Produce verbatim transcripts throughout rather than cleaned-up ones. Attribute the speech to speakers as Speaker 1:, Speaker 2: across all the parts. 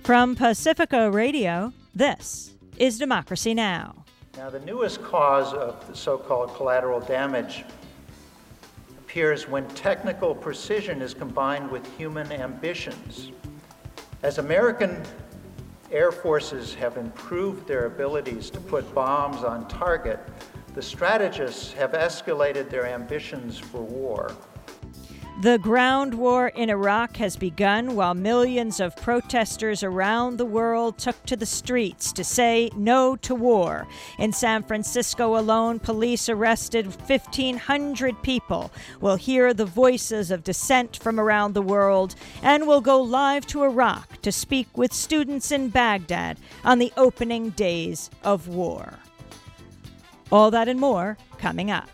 Speaker 1: From Pacifica Radio, this is Democracy Now!
Speaker 2: Now, the newest cause of the so-called collateral damage appears when technical precision is combined with human ambitions. As American air forces have improved their abilities to put bombs on target, the strategists have escalated their ambitions for war.
Speaker 1: The ground war in Iraq has begun while millions of protesters around the world took to the streets to say no to war. In San Francisco alone, police arrested fifteen hundred people. We'll hear the voices of dissent from around the world, and we'll go live to Iraq to speak with students in Baghdad on the opening days of war. All that and more coming up.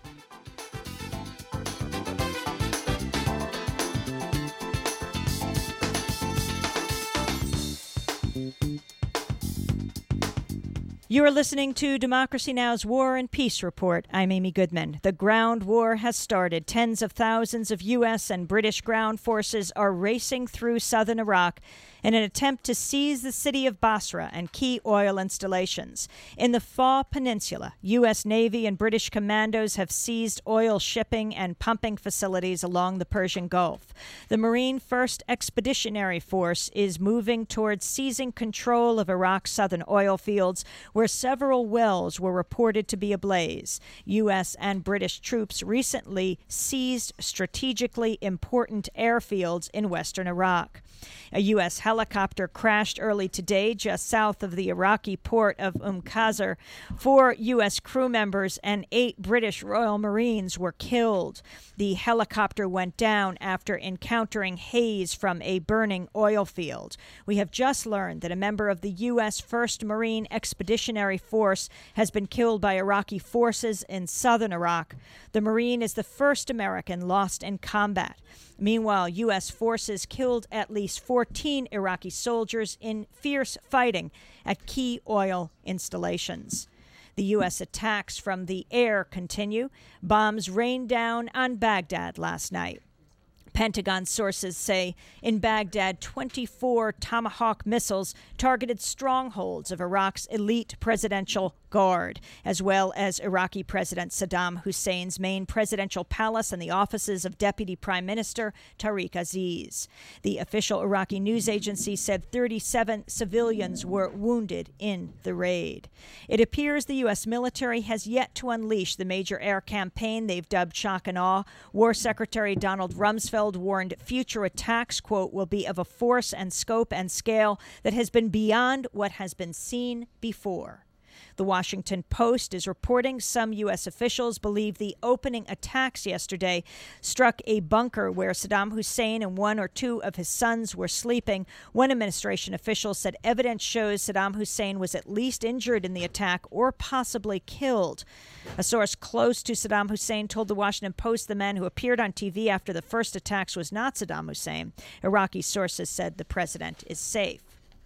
Speaker 1: You are listening to Democracy Now!'s War and Peace Report. I'm Amy Goodman. The ground war has started. Tens of thousands of U S and British ground forces are racing through southern Iraq in an attempt to seize the city of Basra and key oil installations. In the Faw Peninsula, U S Navy and British commandos have seized oil shipping and pumping facilities along the Persian Gulf. The Marine First Expeditionary Force is moving towards seizing control of Iraq's southern oil fields, where several wells were reported to be ablaze. U S and British troops recently seized strategically important airfields in western Iraq. A U S helicopter crashed early today just south of the Iraqi port of Umm Qasr. Four U S crew members and eight British Royal Marines were killed. The helicopter went down after encountering haze from a burning oil field. We have just learned that a member of the U S first Marine Expeditionary Force has been killed by Iraqi forces in southern Iraq. The Marine is the first American lost in combat. Meanwhile, U S forces killed at least fourteen Iraqi soldiers in fierce fighting at key oil installations. The U S attacks from the air continue. Bombs rained down on Baghdad last night. Pentagon sources say in Baghdad, twenty-four Tomahawk missiles targeted strongholds of Iraq's elite presidential guard, as well as Iraqi President Saddam Hussein's main presidential palace and the offices of Deputy Prime Minister Tariq Aziz. The official Iraqi news agency said thirty-seven civilians were wounded in the raid. It appears the U S military has yet to unleash the major air campaign they've dubbed Shock and Awe. War Secretary Donald Rumsfeld warned future attacks, quote, will be of a force and scope and scale that has been beyond what has been seen before. The Washington Post is reporting some U S officials believe the opening attacks yesterday struck a bunker where Saddam Hussein and one or two of his sons were sleeping. One administration official said evidence shows Saddam Hussein was at least injured in the attack or possibly killed. A source close to Saddam Hussein told the Washington Post the man who appeared on T V after the first attacks was not Saddam Hussein. Iraqi sources said the president is safe.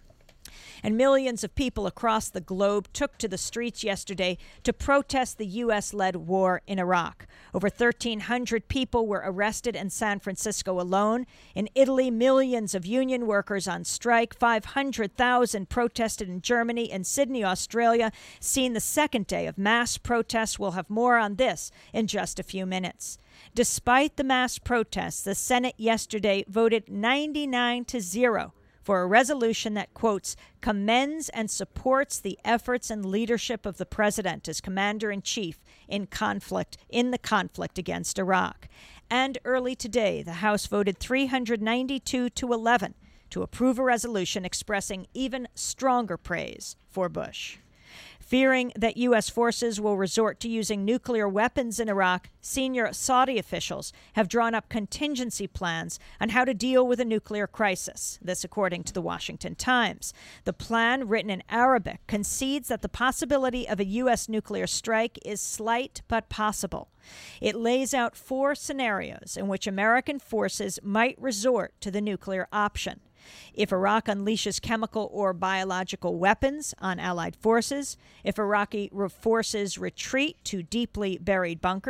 Speaker 1: And millions of people across the globe took to the streets yesterday to protest the U S-led war in Iraq. Over thirteen hundred people were arrested in San Francisco alone. In Italy, millions of union workers on strike. five hundred thousand protested in Germany and Sydney, Australia, seen the second day of mass protests. We'll have more on this in just a few minutes. Despite the mass protests, the Senate yesterday voted ninety-nine to zero for a resolution that, quotes, commends and supports the efforts and leadership of the president as commander-in-chief in conflict in the conflict against Iraq. And early today, the House voted three hundred ninety-two to eleven to approve a resolution expressing even stronger praise for Bush. Fearing that U S forces will resort to using nuclear weapons in Iraq, senior Saudi officials have drawn up contingency plans on how to deal with a nuclear crisis. This according to the Washington Times. The plan, written in Arabic, concedes that the possibility of a U S nuclear strike is slight but possible. It lays out four scenarios in which American forces might resort to the nuclear option. If Iraq unleashes chemical or biological weapons on allied forces, if Iraqi forces retreat to deeply buried bunkers,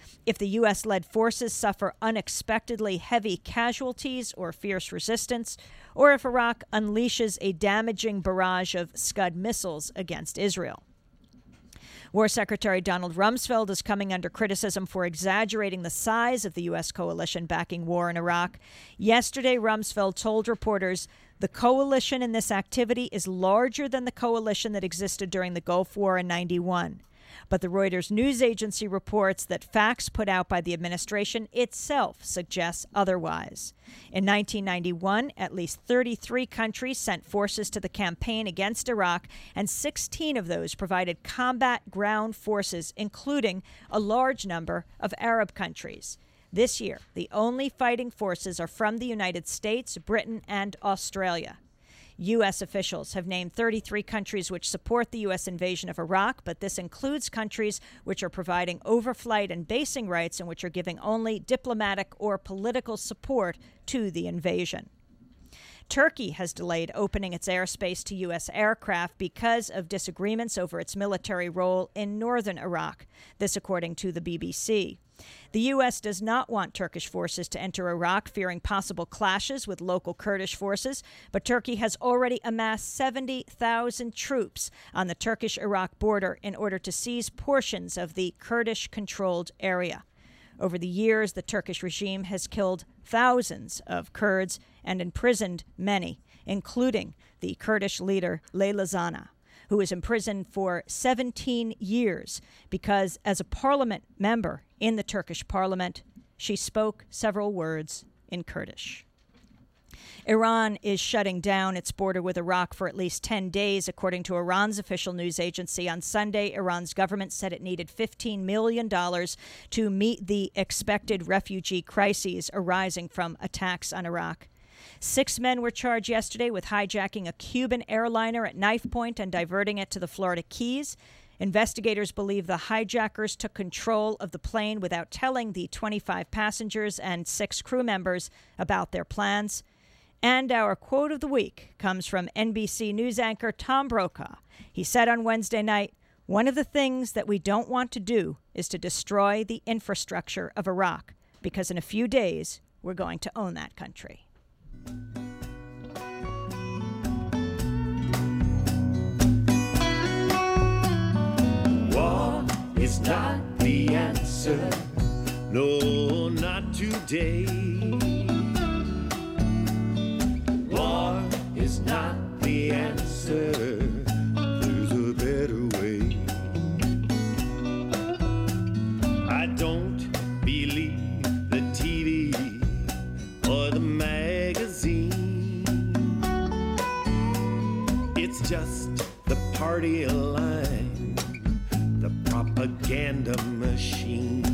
Speaker 1: If the U S-led forces suffer unexpectedly heavy casualties or fierce resistance, or if Iraq unleashes a damaging barrage of Scud missiles against Israel. War Secretary Donald Rumsfeld is coming under criticism for exaggerating the size of the U S coalition backing war in Iraq. Yesterday, Rumsfeld told reporters the coalition in this activity is larger than the coalition that existed during the Gulf War in ninety-one. But the Reuters news agency reports that facts put out by the administration itself suggests otherwise. In nineteen ninety-one, at least thirty-three countries sent forces to the campaign against Iraq, and sixteen of those provided combat ground forces, including a large number of Arab countries. This year, the only fighting forces are from the United States, Britain, and Australia. U S officials have named thirty-three countries which support the U S invasion of Iraq, but this includes countries which are providing overflight and basing rights and which are giving only diplomatic or political support to the invasion. Turkey has delayed opening its airspace to U S aircraft because of disagreements over its military role in northern Iraq. This according to the B B C. The U S does not want Turkish forces to enter Iraq, fearing possible clashes with local Kurdish forces, but Turkey has already amassed seventy thousand troops on the Turkish-Iraq border in order to seize portions of the Kurdish-controlled area. Over the years, the Turkish regime has killed thousands of Kurds and imprisoned many, including the Kurdish leader Leyla Zana, who was imprisoned for seventeen years because, as a parliament member in the Turkish parliament, she spoke several words in Kurdish. Iran is shutting down its border with Iraq for at least ten days, according to Iran's official news agency. On Sunday, Iran's government said it needed fifteen million dollars to meet the expected refugee crises arising from attacks on Iraq. Six men were charged yesterday with hijacking a Cuban airliner at knife point and diverting it to the Florida Keys. Investigators believe the hijackers took control of the plane without telling the twenty-five passengers and six crew members about their plans. And our quote of the week comes from N B C News anchor Tom Brokaw. He said on Wednesday night, "One of the things that we don't want to do is to destroy the infrastructure of Iraq, because in a few days, we're going to own that country."
Speaker 3: War is not the answer, no, not today. War is not the answer, there's a better way. I don't believe the T V or the magazine. It's just the party line, the propaganda machine.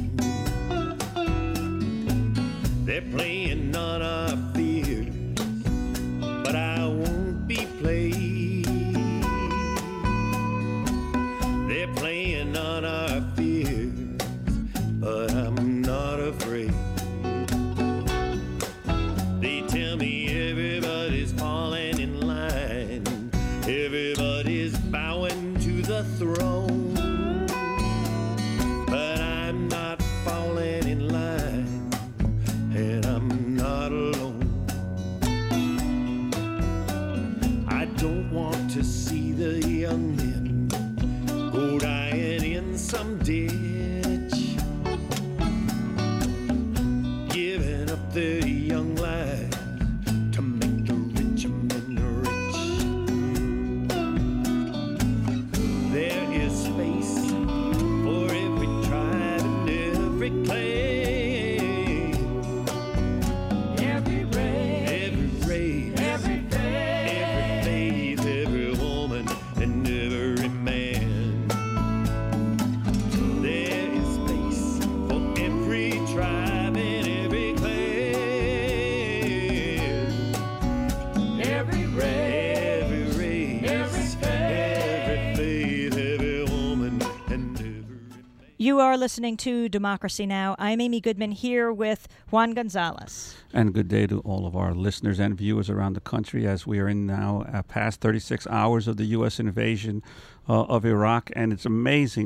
Speaker 3: They're playing on our fears, but I won't be played. They're playing on our fears, but I'm not afraid. They tell me everybody's falling in line, everybody's bowing to the throne, but I'm not falling in line, and I'm not alone. I don't want to see the young men go dying in some ditch, giving up their young lives to make the rich men rich. There is space for every tribe and every clan, every race, every race, every faith, every woman and every man. There is space for every tribe and every clan, every race, every race, every faith, every woman and every man.
Speaker 1: You are listening to Democracy Now! I'm Amy Goodman here with Juan Gonzalez.
Speaker 4: And good day to all of our listeners and viewers around the country as we are in now uh, past thirty-six hours of the U S invasion uh, of Iraq. And it's amazing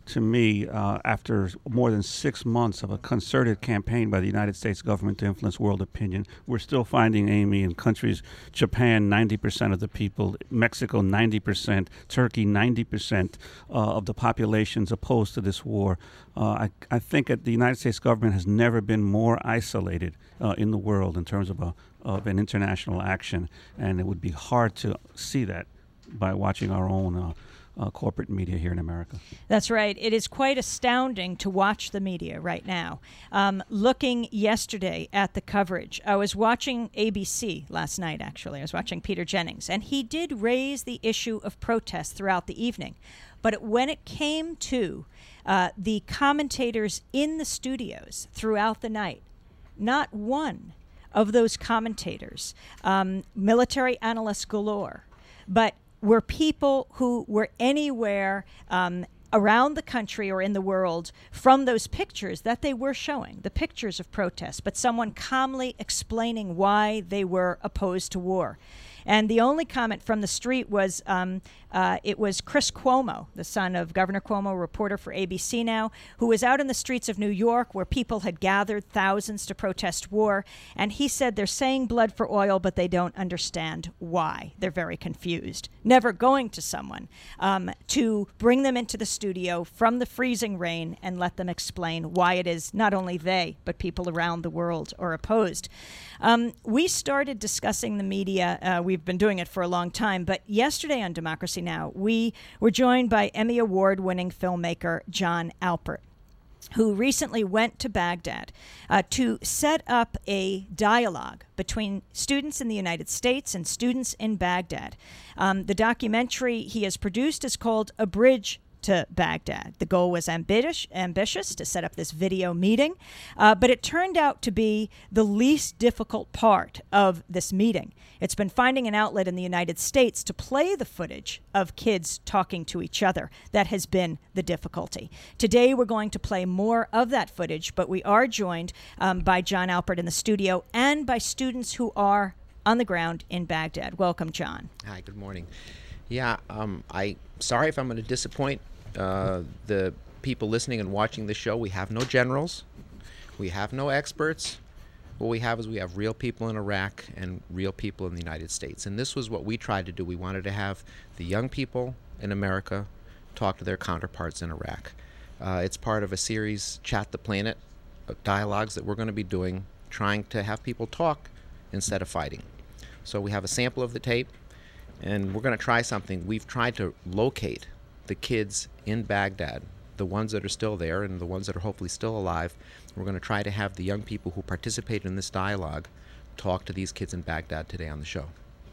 Speaker 4: to me, uh, after more than six months of a concerted campaign by the United States government to influence world opinion, we're still finding, Amy, in countries, Japan, ninety percent of the people, Mexico, ninety percent, Turkey, ninety percent uh, of the populations opposed to this war. Uh, I, I think that the United States government has never been more isolated uh, in the world in terms of, a, of an international action, and it would be hard to see that by watching our own uh, Uh, corporate media here in America.
Speaker 1: That's right. It is quite astounding to watch the media right now. Um, looking yesterday at the coverage, I was watching A B C last night, actually. I was watching Peter Jennings, and he did raise the issue of protest throughout the evening. But when it came to uh, the commentators in the studios throughout the night, not one of those commentators, um, military analysts galore, but were people who were anywhere um, around the country or in the world from those pictures that they were showing, the pictures of protests, but someone calmly explaining why they were opposed to war. And the only comment from the street was um, uh, it was Chris Cuomo, the son of Governor Cuomo, reporter for A B C now, who was out in the streets of New York where people had gathered thousands to protest war. And he said they're saying blood for oil, but they don't understand why. They're very confused. Never going to someone um, to bring them into the studio from the freezing rain and let them explain why it is not only they, but people around the world are opposed. Um, we started discussing the media. Uh, we've been doing it for a long time. But yesterday on Democracy Now!, we were joined by Emmy Award-winning filmmaker Jon Alpert, who recently went to Baghdad uh, to set up a dialogue between students in the United States and students in Baghdad. Um, the documentary he has produced is called A Bridge to Baghdad. The goal was ambitious, ambitious to set up this video meeting, uh, but it turned out to be the least difficult part of this meeting. It's been finding an outlet in the United States to play the footage of kids talking to each other. That has been the difficulty. Today, we're going to play more of that footage, but we are joined um, by Jon Alpert in the studio and by students who are on the ground in Baghdad. Welcome, Jon.
Speaker 5: Hi, good morning. Yeah, um, I sorry if I'm going to disappoint uh, the people listening and watching the show. We have no generals. We have no experts. What we have is we have real people in Iraq and real people in the United States. And this was what we tried to do. We wanted to have the young people in America talk to their counterparts in Iraq. Uh, it's part of a series, Chat the Planet, of dialogues that we're going to be doing, trying to have people talk instead of fighting. So we have a sample of the tape, and we're going to try something. We've tried to locate the kids in Baghdad, the ones that are still there and the ones that are hopefully still alive. We're going to try to have the young people who participated in this dialogue talk to these kids in Baghdad today on the show.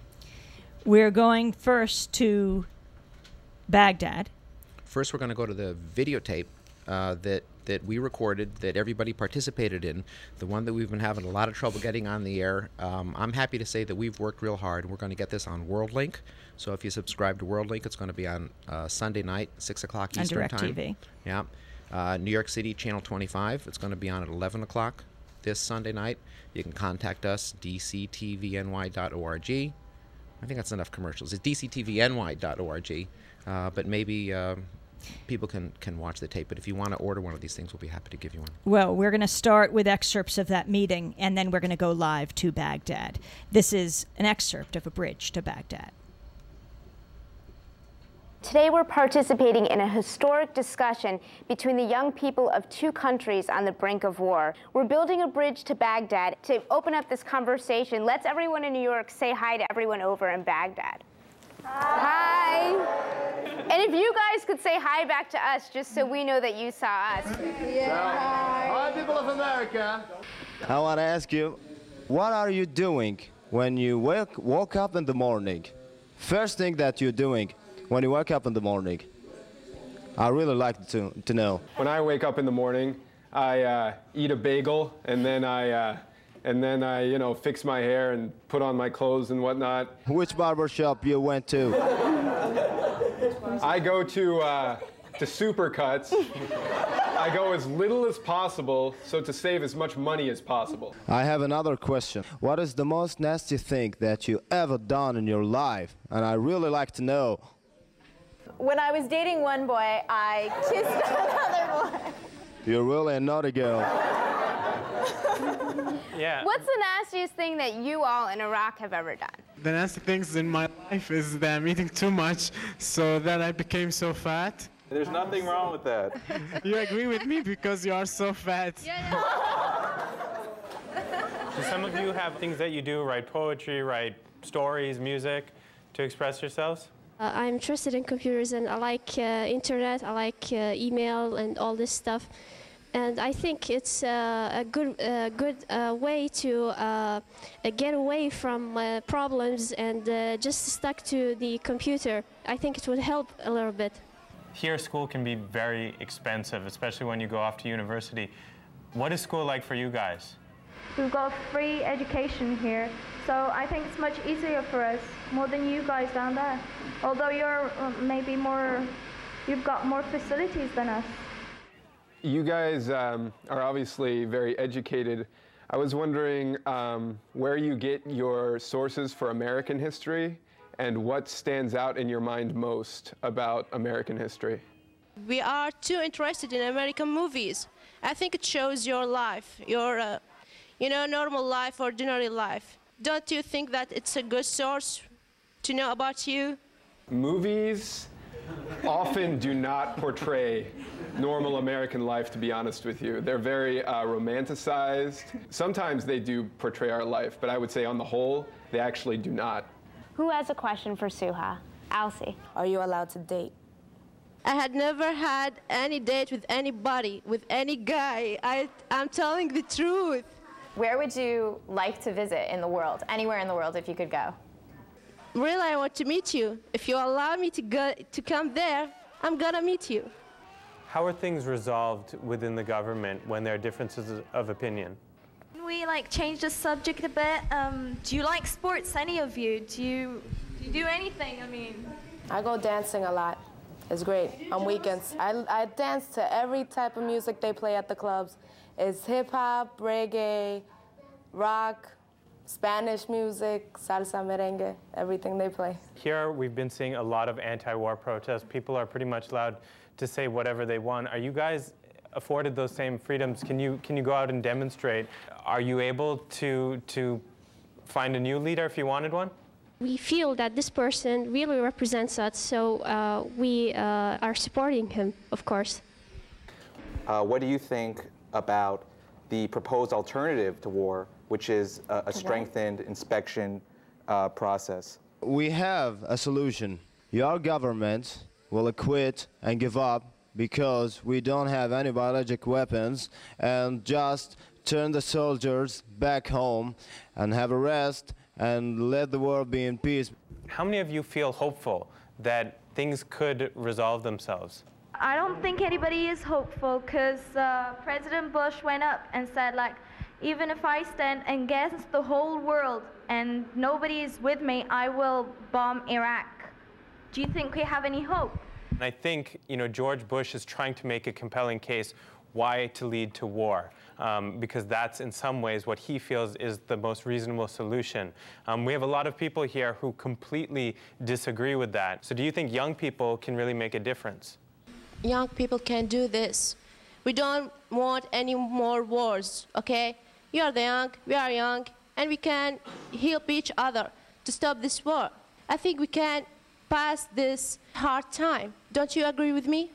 Speaker 1: We're going first to Baghdad.
Speaker 5: First, we're going to go to the videotape uh, that that we recorded, that everybody participated in, the one that we've been having a lot of trouble getting on the air. Um, I'm happy to say that we've worked real hard. We're going to get this on WorldLink. So if you subscribe to WorldLink, it's going to be on uh, Sunday night, six o'clock Eastern time.
Speaker 1: On DirecTV.
Speaker 5: Yeah. Uh, New York City, Channel twenty-five. It's going to be on at eleven o'clock this Sunday night. You can contact us, d c t v n y dot org. I think that's enough commercials. It's d c t v n y dot org. Uh, but maybe uh, people can, can watch the tape. But if you want to order one of these things, we'll be happy to give you one.
Speaker 1: Well, we're going to start with excerpts of that meeting, and then we're going to go live to Baghdad. This is an excerpt of A Bridge to Baghdad.
Speaker 6: Today we're participating in a historic discussion between the young people of two countries on the brink of war. We're building a bridge to Baghdad. To open up this conversation, let's everyone in New York say hi to everyone over in Baghdad. Hi. Hi. And if you guys could say hi back to us, just so we know that you saw us.
Speaker 7: Yeah. Hi. Hi, people of America.
Speaker 8: I want to ask you, what are you doing when you wake, woke up in the morning? First thing that you're doing when you wake up in the morning. I really like to, to know.
Speaker 9: When I wake up in the morning, I uh, eat a bagel, and then I, uh, and then I, you know, fix my hair and put on my clothes and whatnot.
Speaker 8: Which barber shop you went to?
Speaker 9: I go to, uh, to Supercuts. I go as little as possible, so to save as much money as possible.
Speaker 8: I have another question. What is the most nasty thing that you ever done in your life? And I really like to know.
Speaker 6: When I was dating one boy, I kissed another boy.
Speaker 8: You're really a naughty girl.
Speaker 10: Yeah.
Speaker 6: What's the nastiest thing that you all in Iraq have ever done?
Speaker 11: The nasty things in my life is that I'm eating too much, so that I became so fat.
Speaker 10: There's nothing wrong with that.
Speaker 11: You agree with me because you are so fat.
Speaker 6: Yeah,
Speaker 10: Do some of you have things that you do, write poetry, write stories, music, to express yourselves?
Speaker 12: Uh, I'm interested in computers and I like uh, internet, I like uh, email and all this stuff. And I think it's uh, a good, uh, good uh, way to uh, get away from uh, problems and uh, just stuck to the computer. I think it would help a little bit.
Speaker 10: Here, school can be very expensive, especially when you go off to university. What is school like for you guys?
Speaker 13: We've got free education here, so I think it's much easier for us, more than you guys down there. Although you're uh, maybe more, you've got more facilities than us.
Speaker 9: You guys um, are obviously very educated. I was wondering um, where you get your sources for American history and what stands out in your mind most about American history.
Speaker 14: We are too interested in American movies. I think it shows your life, your, uh, you know, normal life, ordinary life. Don't you think that it's a good source to know about you?
Speaker 9: Movies often do not portray normal American life, to be honest with you. They're very uh, romanticized. Sometimes they do portray our life, but I would say on the whole, they actually do not.
Speaker 6: Who has a question for Suha? Alcy.
Speaker 15: Are you allowed to date?
Speaker 14: I had never had any date with anybody, with any guy. I, I'm telling the truth.
Speaker 6: Where would you like to visit in the world? Anywhere in the world if you could go.
Speaker 14: Really, I want to meet you. If you allow me to go to come there, I'm gonna meet you.
Speaker 10: How are things resolved within the government when there are differences of opinion?
Speaker 13: Can we like change the subject a bit? Um, do you like sports, any of you? Do you, do you do anything, I mean?
Speaker 15: I go dancing a lot. It's great on weekends. I, I dance to every type of music they play at the clubs. It's hip-hop, reggae, rock, Spanish music, salsa, merengue, everything they play.
Speaker 10: Here we've been seeing a lot of anti-war protests. People are pretty much allowed to say whatever they want. Are you guys afforded those same freedoms? Can you can you go out and demonstrate? Are you able to to find a new leader if you wanted one?
Speaker 12: We feel that this person really represents us, so uh, we uh, are supporting him, of course.
Speaker 16: Uh, what do you think about the proposed alternative to war, which is a, a strengthened inspection uh, process?
Speaker 8: We have a solution. Your government will quit and give up because we don't have any biologic weapons and just turn the soldiers back home and have a rest and let the world be in peace.
Speaker 10: How many of you feel hopeful that things could resolve themselves?
Speaker 13: I don't think anybody is hopeful because uh, President Bush went up and said, like, even if I stand against the whole world and nobody is with me, I will bomb Iraq. Do you think we have any hope?
Speaker 10: And I think, you know, George Bush is trying to make a compelling case why to lead to war, um, because that's in some ways what he feels is the most reasonable solution. Um, we have a lot of people here who completely disagree with that. So do you think young people can really make a difference?
Speaker 14: Young people can do this. We don't want any more wars, okay? You are the young, we are young, and we can help each other to stop this war. I think we can pass this hard time. Don't you agree with me?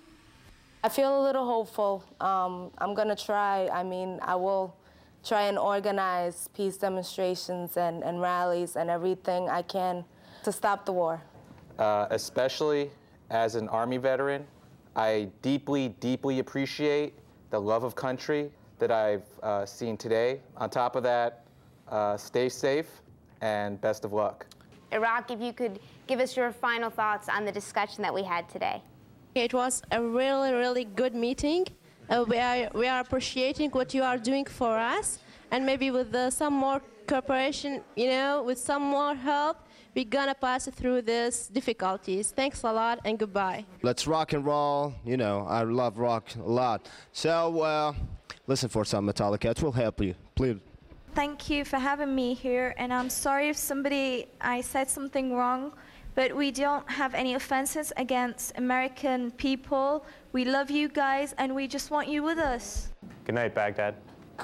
Speaker 15: I feel a little hopeful. Um, I'm gonna try. I mean, I will try and organize peace demonstrations and, and rallies and everything I can to stop the war.
Speaker 16: Uh, especially as an Army veteran, I deeply, deeply appreciate the love of country that I've uh, seen today. On top of that, uh, stay safe and best of luck.
Speaker 6: Iraq, if you could give us your final thoughts on the discussion that we had today.
Speaker 14: It was a really, really good meeting. Uh, we, are, we are appreciating what you are doing for us, and maybe with uh, some more cooperation, you know, with some more help, we're gonna pass through these difficulties. Thanks a lot and goodbye.
Speaker 8: Let's rock and roll. You know, I love rock a lot. So, uh, listen for some Metallica. It will help you, please.
Speaker 13: Thank you for having me here, and I'm sorry if somebody, I said something wrong, But we don't have any offenses against American people. We love you guys, and we just want you with us.
Speaker 10: Good night, Baghdad.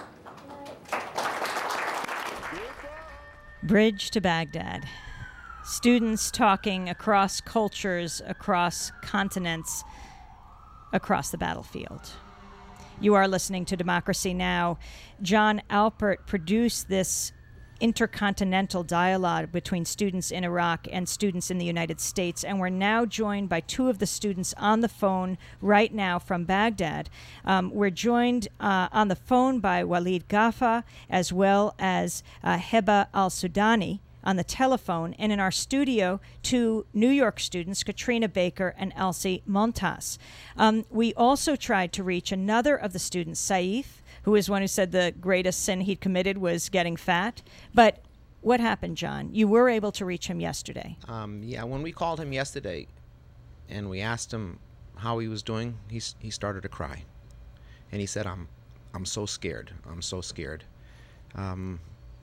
Speaker 1: Bridge to Baghdad. Students talking across cultures, across continents, across the battlefield. You are listening to Democracy Now! John Alpert produced this intercontinental dialogue between students in Iraq and students in the United States, and we're now joined by two of the students on the phone right now from Baghdad. Um, we're joined uh, on the phone by Walid Ghafa as well as uh, Heba Al-Sudani on the telephone, and in our studio, two New York students, Katrina Baker and Elsie Montas. Um, we also tried to reach another of the students, Saif, who is one who said the greatest sin he'd committed was getting fat. But what happened, John? You were able to reach him yesterday.
Speaker 5: Um, yeah, when we called him yesterday and we asked him how he was doing, he, he started to cry. And he said, I'm, I'm so scared. I'm so scared. Um,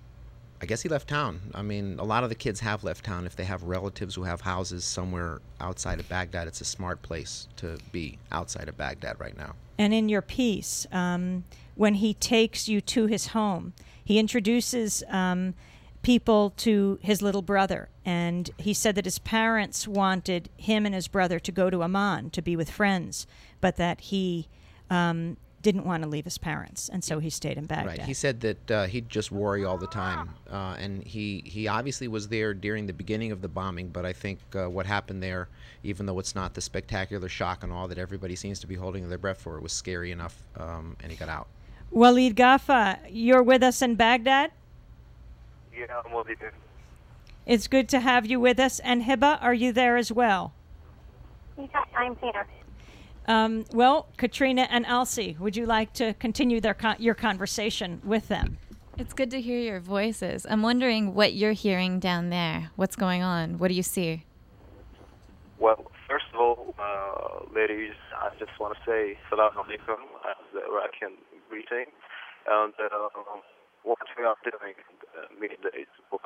Speaker 5: I guess he left town. I mean, a lot of the kids have left town. If they have relatives who have houses somewhere outside of Baghdad, it's a smart place to be outside of Baghdad right now.
Speaker 1: And in your piece, um, when he takes you to his home, he introduces um, people to his little brother. And he said that his parents wanted him and his brother to go to Amman to be with friends, but that he um, didn't want to leave his parents, and so he stayed in Baghdad.
Speaker 5: Right. He said that uh, he'd just worry all the time, uh, and he, he obviously was there during the beginning of the bombing, but I think uh, what happened there, even though it's not the spectacular shock and awe that everybody seems to be holding their breath for, it was scary enough, um, and he got out.
Speaker 1: Walid Ghafa, you're with us in Baghdad?
Speaker 17: Yeah, I'm with you.
Speaker 1: It's good to have you with us. And Heba, are you there as well?
Speaker 18: Yeah, I'm here.
Speaker 1: Um, well, Katrina and Elsie, would you like to continue their con- your conversation with them?
Speaker 19: It's good to hear your voices. I'm wondering what you're hearing down there. What's going on? What do you see?
Speaker 17: Well, first of all, uh, ladies, I just want to say Salam Alaikum as the Iraqi greeting. And uh, what we are doing uh, many days, well,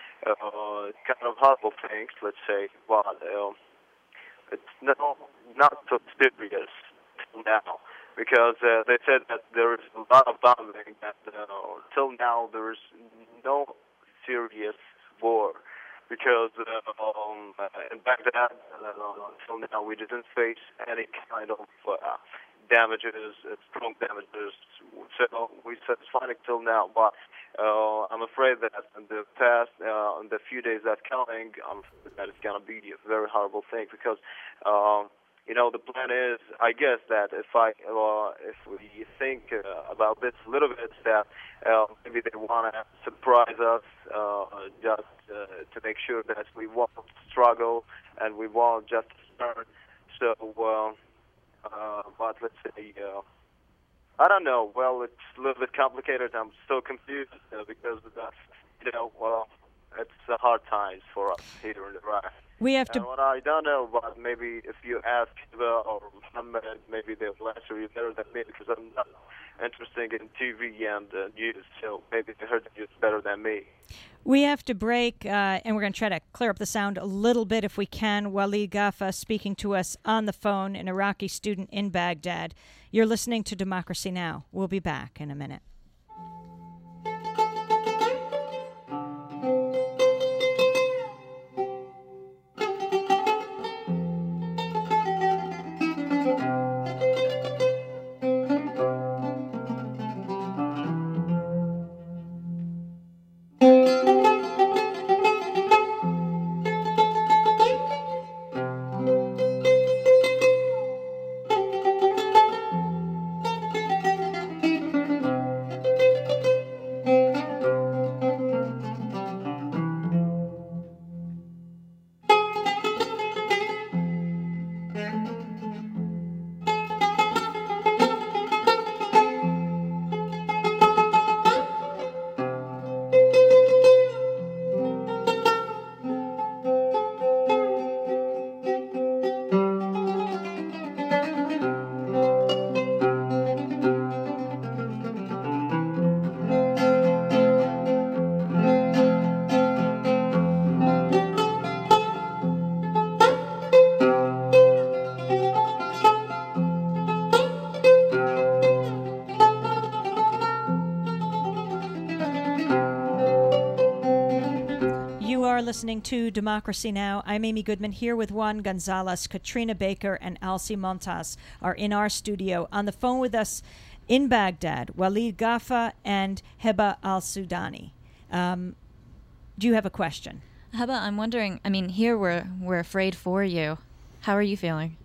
Speaker 17: uh, kind of horrible things, let's say, but um, it's not, not so serious till now, because uh, they said that there is a lot of bombing, that uh, till now there is no serious war, because uh, um, in Baghdad, uh, till now we didn't face any kind of uh, damages, uh, strong damages, so we satisfied till now, but uh, I'm afraid that in the past, uh, in the few days that coming, I'm afraid that it's going to be a very horrible thing, because um, you know, the plan is, I guess, that if I, uh, if we think uh, about this a little bit, that uh, maybe they want to surprise us, uh, just uh, to make sure that we won't struggle and we won't just turn. So, uh, uh, but let's say, uh, I don't know. Well, it's a little bit complicated. I'm so confused uh, because that's, you know, well, it's a hard times for us here in Iraq.
Speaker 1: We have to.
Speaker 17: And what I don't know, but maybe if you ask Hiba or Muhammad, maybe they'll answer you better than me, because I'm not interested in T V and uh, news, so maybe they heard the news better than me.
Speaker 1: We have to break, uh, and we're going to try to clear up the sound a little bit if we can. Walid Ghafa speaking to us on the phone, an Iraqi student in Baghdad. You're listening to Democracy Now! We'll be back in a minute. listening to Democracy Now! I'm Amy Goodman here with Juan Gonzalez. Katrina Baker and Alci Montas are in our studio. On the phone with us in Baghdad, Walid Gaffa and Heba al-Sudani. Um, do you have a question?
Speaker 19: Heba, I'm wondering, I mean, here we're, we're afraid for you. How are you feeling?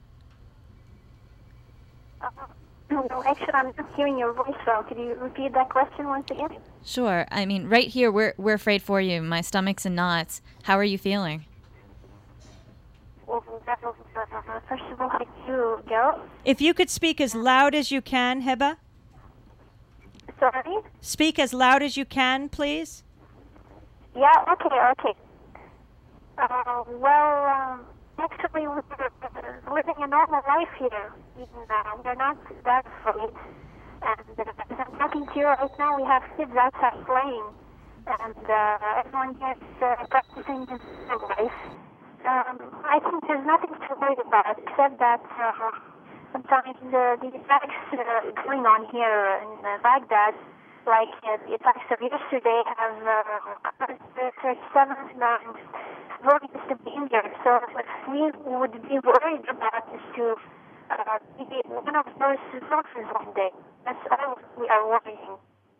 Speaker 18: Uh, no, actually, I'm not hearing your voice well. Could you repeat that question once again?
Speaker 19: Sure. I mean, right here, we're we're afraid for you. My stomach's in knots. How are you feeling?
Speaker 18: Well, first of all, how do you go?
Speaker 1: If you could speak as loud as you can, Heba.
Speaker 18: Sorry?
Speaker 1: Speak as loud as you can, please.
Speaker 18: Yeah, okay, okay. Uh, well, um, actually, we're living a normal life here. Even, uh, we're not that afraid. And uh, as I'm talking to you right now, we have kids outside playing. And uh, everyone here is uh, practicing this life. Um, I think there's nothing to worry about, except that uh, sometimes uh, the attacks uh, going on here in uh, Baghdad, like uh, the attacks of yesterday, have uh, thirty-seven Roadies to be injured. So what we would be worried about is to uh, be one of those soldiers one day. That's all we are worrying.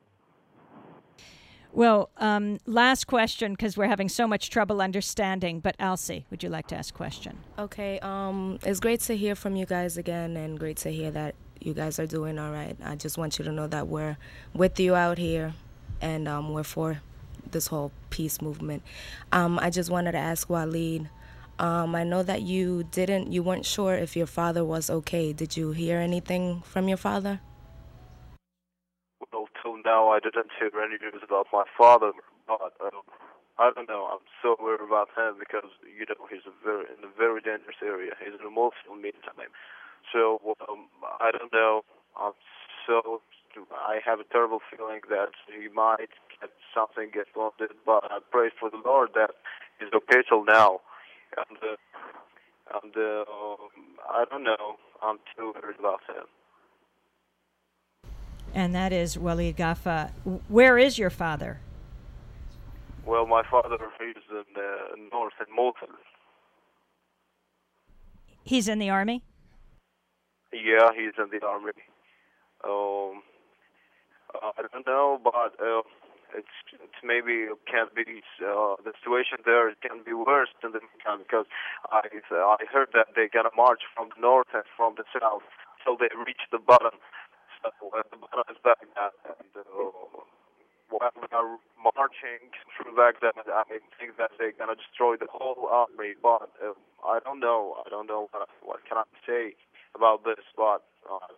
Speaker 1: Well, um, last question, because we're having so much trouble understanding. But Alci, would you like to ask a question?
Speaker 20: Okay. Um, it's great to hear from you guys again, and great to hear that you guys are doing all right. I just want you to know that we're with you out here, and um, we're for this whole peace movement. Um, I just wanted to ask Walid. Um, I know that you didn't, you weren't sure if your father was okay. Did you hear anything from your father?
Speaker 17: Well, till now I didn't hear any news about my father, but um, I don't know. I'm so worried about him because, you know, he's a very in a very dangerous area. He's in a Mosul meantime. So um, I don't know. I'm so I have a terrible feeling that he might get something get wounded, but I pray for the Lord that he's okay till now. And, uh, and uh, I don't know. I'm too worried about him.
Speaker 1: And that is Walid Gaffa. Where is your father?
Speaker 17: Well, my father is in the north, in Mosul.
Speaker 1: He's in the army?
Speaker 17: Yeah, he's in the army. Um, I don't know, but uh, it's, it's maybe it can be uh, the situation there can be worse in the meantime because I I heard that they're gonna march from the north and from the south till they reach the bottom. So uh, the bottom is Baghdad, and uh, while we are marching through Baghdad, I think that they're gonna destroy the whole army. But uh, I don't know. I don't know what what can I say about this, but. Um,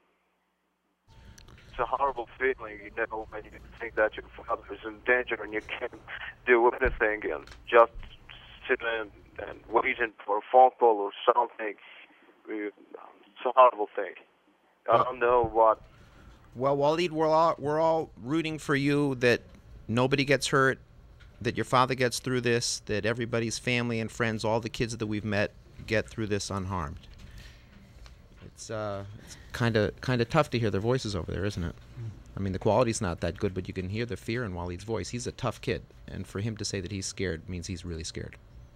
Speaker 17: It's a horrible feeling, you know, when you think that your father is in danger and you can't do anything and just sit in and waiting for a phone call or something. It's a horrible thing. I don't know what.
Speaker 5: Well, Walid, we're all we're all rooting for you that nobody gets hurt, that your father gets through this, that everybody's family and friends, all the kids that we've met, get through this unharmed. It's uh, it's kind of kind of tough to hear their voices over there, isn't it? I mean, the quality's not that good, but you can hear the fear in Walid's voice. He's a tough kid, and for him to say that he's scared means he's really scared.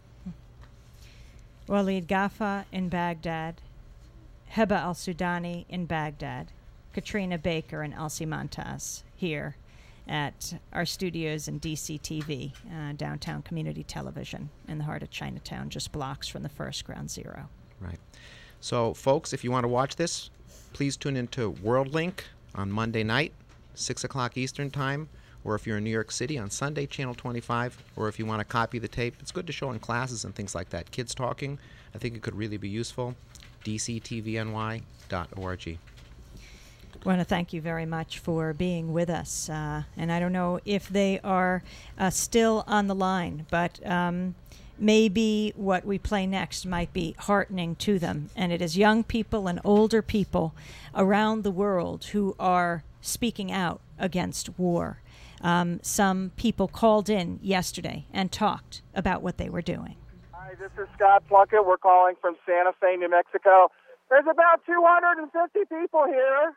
Speaker 1: Walid Gaffa in Baghdad, Heba al-Sudani in Baghdad, Katrina Baker and Alci Montas here at our studios in D C T V, uh, downtown community television in the heart of Chinatown, just blocks from the first Ground Zero.
Speaker 5: Right. So, folks, if you want to watch this, please tune into WorldLink on Monday night, six o'clock Eastern Time, or if you're in New York City on Sunday, Channel twenty-five, or if you want to copy the tape. It's good to show in classes and things like that. Kids talking, I think it could really be useful. d c t v n y dot org.
Speaker 1: I want to thank you very much for being with us. Uh, and I don't know if they are uh, still on the line, but um, maybe what we play next might be heartening to them. And it is young people and older people around the world who are speaking out against war. Um, some people called in yesterday and talked about what they were doing.
Speaker 21: Hi, this is Scott Plunkett. We're calling from Santa Fe, New Mexico. There's about two hundred fifty people here.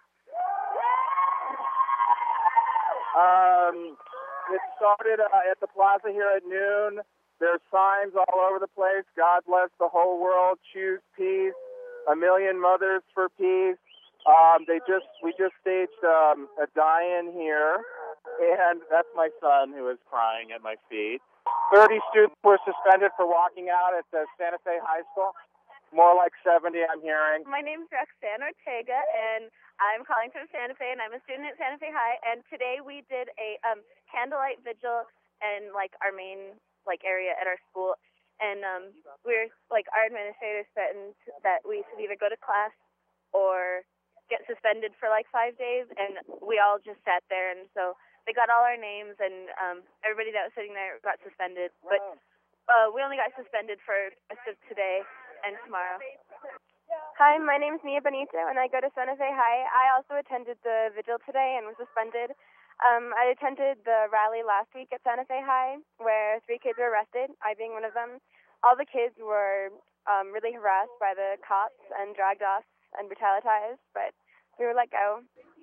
Speaker 21: Um, it started uh, at the plaza here at noon. There's signs all over the place. God bless the whole world. Choose peace. A million mothers for peace. Um, they just we just staged um, a die-in here, and that's my son who is crying at my feet. thirty students were suspended for walking out at the Santa Fe High School. More like seventy, I'm hearing.
Speaker 2: My name's Roxanne Ortega, and I'm calling from Santa Fe, and I'm a student at Santa Fe High. And today we did a um, candlelight vigil in like our main like area at our school. And um, we're like our administrators threatened that we should either go to class or get suspended for like five days. And we all just sat there, and so they got all our names, and um, everybody that was sitting there got suspended. But uh, we only got suspended for the rest of today and tomorrow.
Speaker 22: Hi, my name is Mia Benito, and I go to Santa Fe High. I also attended the vigil today and was suspended. Um, I attended the rally last week at Santa Fe High, where three kids were arrested, I being one of them. All the kids were um, really harassed by the cops and dragged off and brutalized, but we were let go.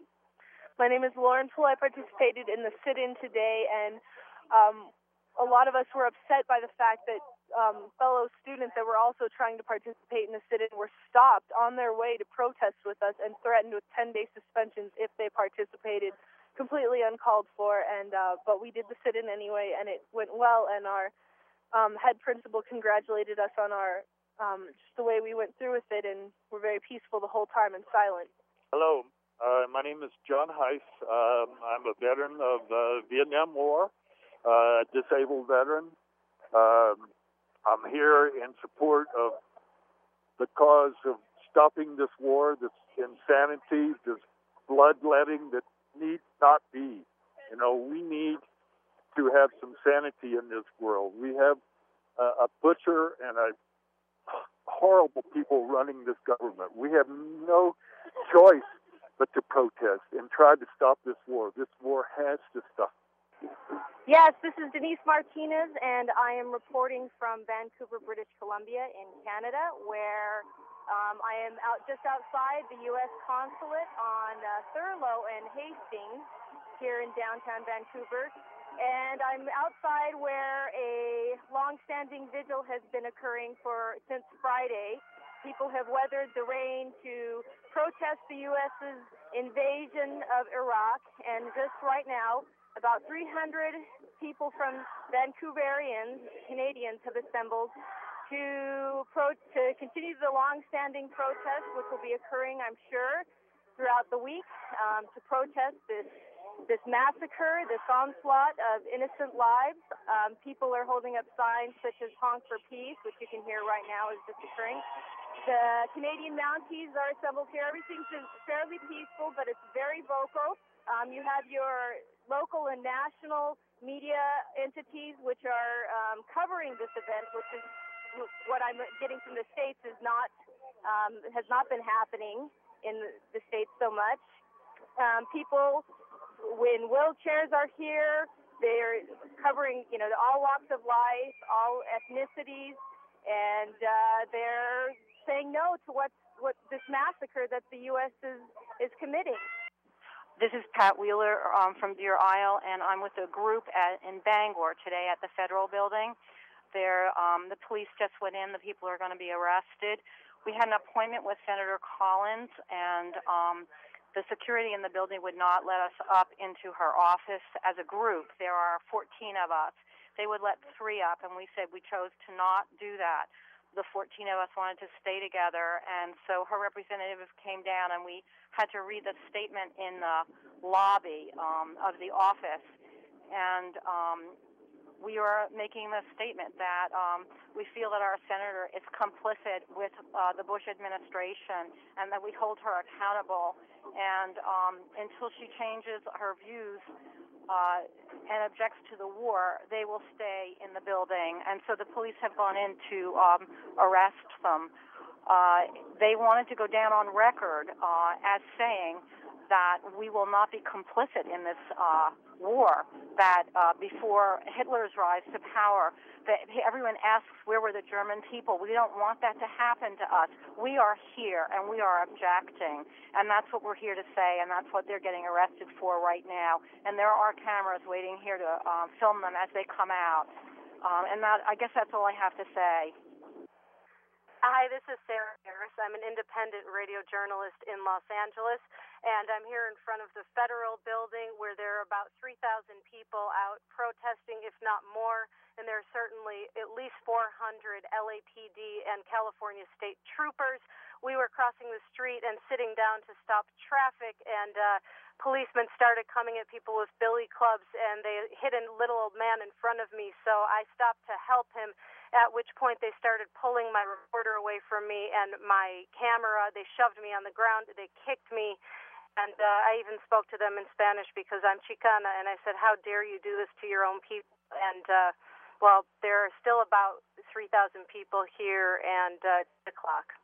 Speaker 23: My name is Lauren Poole. I participated in the sit-in today, and um, a lot of us were upset by the fact that um, fellow students that were also trying to participate in the sit-in were stopped on their way to protest with us and threatened with ten-day suspensions if they participated, completely uncalled for. And uh, but we did the sit-in anyway, and it went well. And our um, head principal congratulated us on our um, just the way we went through with it, and we're very peaceful the whole time and silent.
Speaker 24: Hello, uh, my name is John Heiss. Um, I'm a veteran of the Vietnam War, uh, disabled veteran. Um, I'm here in support of the cause of stopping this war, this insanity, this bloodletting that need not be. You know, we need to have some sanity in this world. We have uh, a butcher and a horrible people running this government. We have no choice but to protest and try to stop this war. This war has to stop.
Speaker 23: Yes, this is Denise Martinez, and I am reporting from Vancouver, British Columbia in Canada, where um, I am out just outside the U S consulate on uh, Thurlow and Hastings here in downtown Vancouver. And I'm outside where a long-standing vigil has been occurring for since Friday. People have weathered the rain to protest the U S's invasion of Iraq, and just right now, about three hundred people from Vancouverians, Canadians, have assembled to pro- to continue the long-standing protest, which will be occurring, I'm sure, throughout the week, um, to protest this this massacre, this onslaught of innocent lives. Um, people are holding up signs such as "Honk for Peace," which you can hear right now is just occurring. The Canadian Mounties are assembled here. Everything's been fairly peaceful, but it's very vocal. Um, you have your local and national media entities which are um, covering this event, which is what I'm getting from the States is not um, has not been happening in the States so much. Um, people in wheelchairs are here. They're covering, you know, all walks of life, all ethnicities, and uh, they're saying no to what what this massacre that the U S is is committing.
Speaker 25: This is Pat Wheeler um, from Deer Isle, and I'm with a group at, in Bangor today at the Federal Building. There, um, the police just went in. The people are going to be arrested. We had an appointment with Senator Collins, and um, the security in the building would not let us up into her office as a group. There are fourteen of us. They would let three up, and we said we chose to not do that. The fourteen of us wanted to stay together, and so her representative came down, and we had to read the statement in the lobby um, of the office. And um, we are making the statement that um, we feel that our senator is complicit with uh, the Bush administration, and that we hold her accountable. And um, until she changes her views uh, and objects to the war, they will stay in the building. And so the police have gone in to um, arrest them. Uh, they wanted to go down on record uh, as saying that we will not be complicit in this uh, war, that uh, before Hitler's rise to power, that everyone asks, where were the German people? We don't want that to happen to us. We are here, and we are objecting, and that's what we're here to say, and that's what they're getting arrested for right now. And there are cameras waiting here to uh, film them as they come out. Um, and that, I guess that's all I have to say.
Speaker 3: Hi, this is Sarah Harris. I'm an independent radio journalist in Los Angeles, and I'm here in front of the Federal Building where there are about three thousand people out protesting, if not more, and there are certainly at least four hundred L A P D and California State Troopers. We were crossing the street and sitting down to stop traffic, and uh, policemen started coming at people with billy clubs, and they hit a little old man in front of me, so I stopped to help him, at which point they started pulling my reporter away from me and my camera. They shoved me on the ground. They kicked me, and uh, I even spoke to them in Spanish because I'm Chicana, and I said, how dare you do this to your own people? And, uh, well, there are still about three thousand people here, and uh, the clock.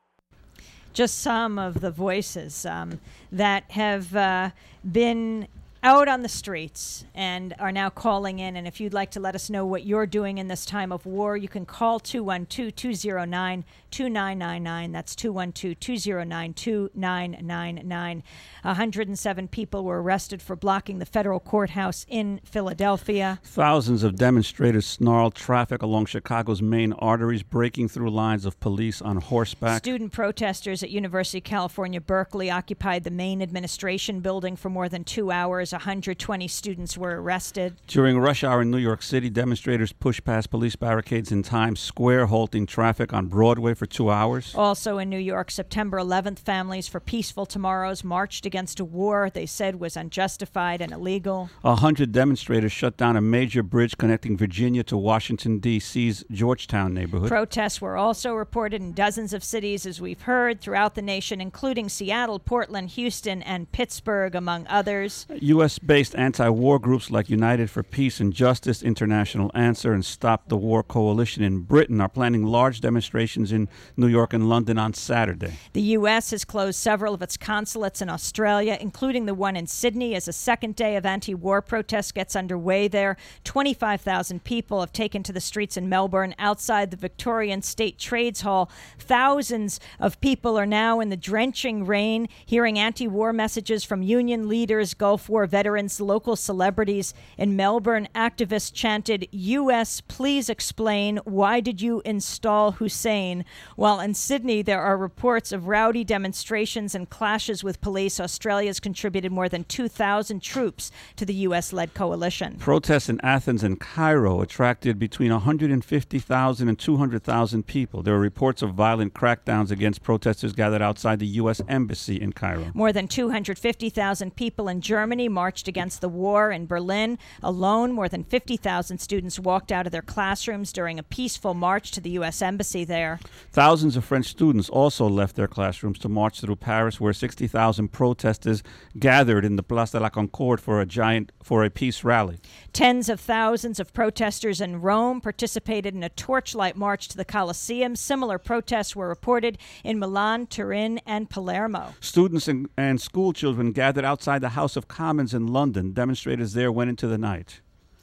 Speaker 1: Just some of the voices um, that have uh, been out on the streets and are now calling in. And if you'd like to let us know what you're doing in this time of war, you can call two one two, two zero nine, two nine nine nine. That's two one two, two zero nine, two nine nine nine. one hundred seven people were arrested for blocking the federal courthouse in Philadelphia.
Speaker 4: Thousands of demonstrators snarled traffic along Chicago's main arteries, breaking through lines of police on horseback.
Speaker 1: Student protesters at University of California, Berkeley occupied the main administration building for more than two hours. one hundred twenty students were arrested.
Speaker 4: During rush hour in New York City, demonstrators pushed past police barricades in Times Square, halting traffic on Broadway for two hours.
Speaker 1: Also in New York, September eleventh, Families for Peaceful Tomorrows marched against a war they said was unjustified and illegal.
Speaker 4: A hundred demonstrators shut down a major bridge connecting Virginia to Washington, D C's Georgetown neighborhood.
Speaker 1: Protests were also reported in dozens of cities, as we've heard, throughout the nation, including Seattle, Portland, Houston, and Pittsburgh, among others.
Speaker 4: U S-based anti-war groups like United for Peace and Justice, International Answer, and Stop the War Coalition in Britain are planning large demonstrations in New York and London on Saturday.
Speaker 1: The U S has closed several of its consulates in Australia, including the one in Sydney, as a second day of anti-war protests gets underway there. twenty-five thousand people have taken to the streets in Melbourne outside the Victorian State Trades Hall. Thousands of people are now in the drenching rain, hearing anti-war messages from union leaders, Gulf War veterans, local celebrities. In Melbourne, activists chanted, U S, please explain, why did you install Hussein? While in Sydney, there are reports of rowdy demonstrations and clashes with police. Australia's contributed more than two thousand troops to the U S-led coalition.
Speaker 4: Protests in Athens and Cairo attracted between one hundred fifty thousand and two hundred thousand people. There are reports of violent crackdowns against protesters gathered outside the U S Embassy in Cairo.
Speaker 1: More than two hundred fifty thousand people in Germany marched against the war. In Berlin alone, more than fifty thousand students walked out of their classrooms during a peaceful march to the U S Embassy there.
Speaker 4: Thousands of French students also left their classrooms to march through Paris, where sixty thousand protesters gathered in the Place de la Concorde for a giant for a peace rally.
Speaker 1: Tens of thousands of protesters in Rome participated in a torchlight march to the Colosseum. Similar protests were reported in Milan, Turin, and Palermo.
Speaker 4: Students and, and school children gathered outside the House of Commons in London. Demonstrators there went into the night.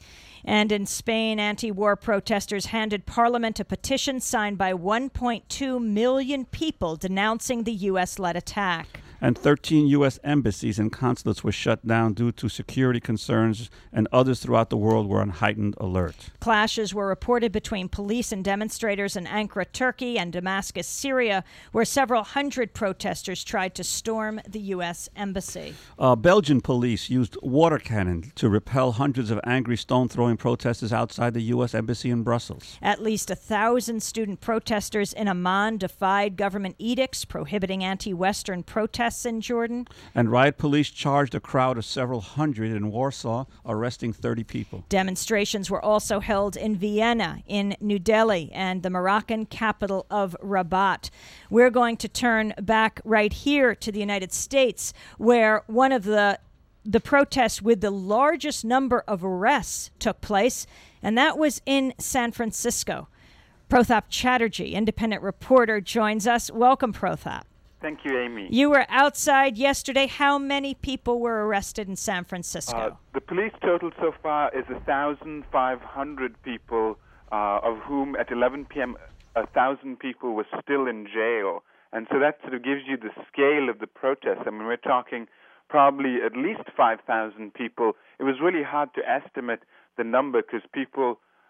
Speaker 1: And in Spain, anti-war protesters handed Parliament a petition signed by one point two million people denouncing the U S-led attack.
Speaker 4: And thirteen U S embassies and consulates were shut down due to security concerns, and others throughout the world were on heightened alert.
Speaker 1: Clashes were reported between police and demonstrators in Ankara, Turkey, and Damascus, Syria, where several hundred protesters tried to storm the U S embassy.
Speaker 4: Uh, Belgian police used water cannon to repel hundreds of angry stone-throwing protesters outside the U S embassy in Brussels.
Speaker 1: At least a thousand student protesters in Amman defied government edicts prohibiting anti-Western protests in Jordan.
Speaker 4: And riot police charged a crowd of several hundred in Warsaw, arresting thirty people.
Speaker 1: Demonstrations were also held in Vienna, in New Delhi, and the Moroccan capital of Rabat. We're going to turn back right here to the United States, where one of the the protests with the largest number of arrests took place, and that was in San Francisco. Prothap Chatterjee, independent reporter, joins us. Welcome, Prothap.
Speaker 7: Thank you, Amy.
Speaker 1: You were outside yesterday. How many people were arrested in San Francisco?
Speaker 7: Uh, the police total so far is one thousand five hundred people, uh, of whom at eleven p.m. one thousand people were still in jail. And so that sort of gives you the scale of the protest. I mean, we're talking probably at least five thousand people. It was really hard to estimate the number because people